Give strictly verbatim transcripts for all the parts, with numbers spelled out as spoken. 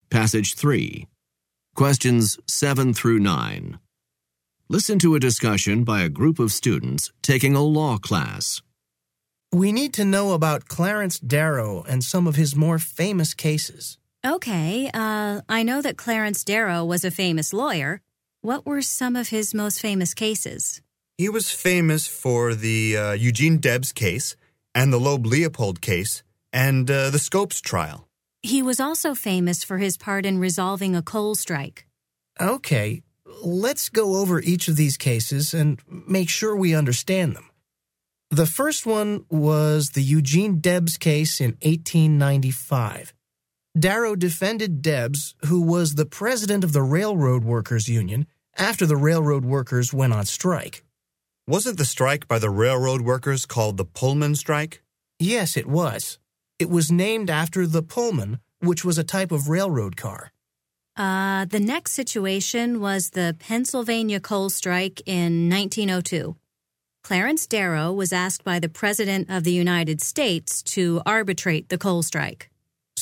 Passage three. Questions seven through nine. Listen to a discussion by a group of students taking a law class. We need to know about Clarence Darrow and some of his more famous cases. Okay, uh, I know that Clarence Darrow was a famous lawyer. What were some of his most famous cases? He was famous for the uh, Eugene Debs case and the Loeb Leopold case and uh, the Scopes trial. He was also famous for his part in resolving a coal strike. Okay, let's go over each of these cases and make sure we understand them. The first one was the Eugene Debs case in eighteen ninety-five. Darrow defended Debs, who was the president of the Railroad Workers Union, after the railroad workers went on strike. Wasn't the strike by the railroad workers called the Pullman strike? Yes, it was. It was named after the Pullman, which was a type of railroad car. Uh, the next situation was the Pennsylvania coal strike in nineteen oh two. Clarence Darrow was asked by the President of the United States to arbitrate the coal strike.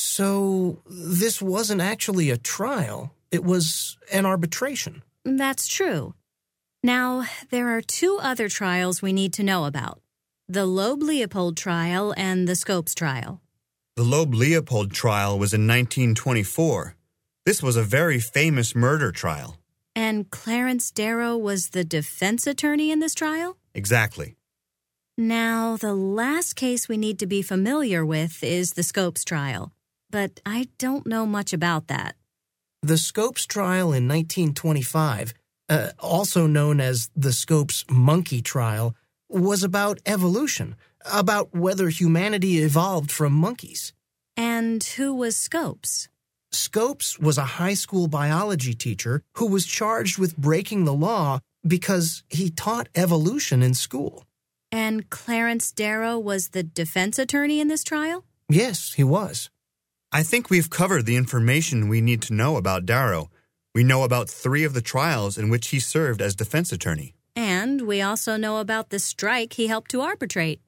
So this wasn't actually a trial. It was an arbitration. That's true. Now, there are two other trials we need to know about. The Loeb Leopold trial and the Scopes trial. The Loeb Leopold trial was in nineteen twenty-four. This was a very famous murder trial. And Clarence Darrow was the defense attorney in this trial? Exactly. Now, the last case we need to be familiar with is the Scopes trial, but I don't know much about that. The Scopes trial in nineteen twenty-five, uh, also known as the Scopes monkey trial, was about evolution, about whether humanity evolved from monkeys. And who was Scopes? Scopes was a high school biology teacher who was charged with breaking the law because he taught evolution in school. And Clarence Darrow was the defense attorney in this trial? Yes, he was. I think we've covered the information we need to know about Darrow. We know about three of the trials in which he served as defense attorney. And we also know about the strike he helped to arbitrate.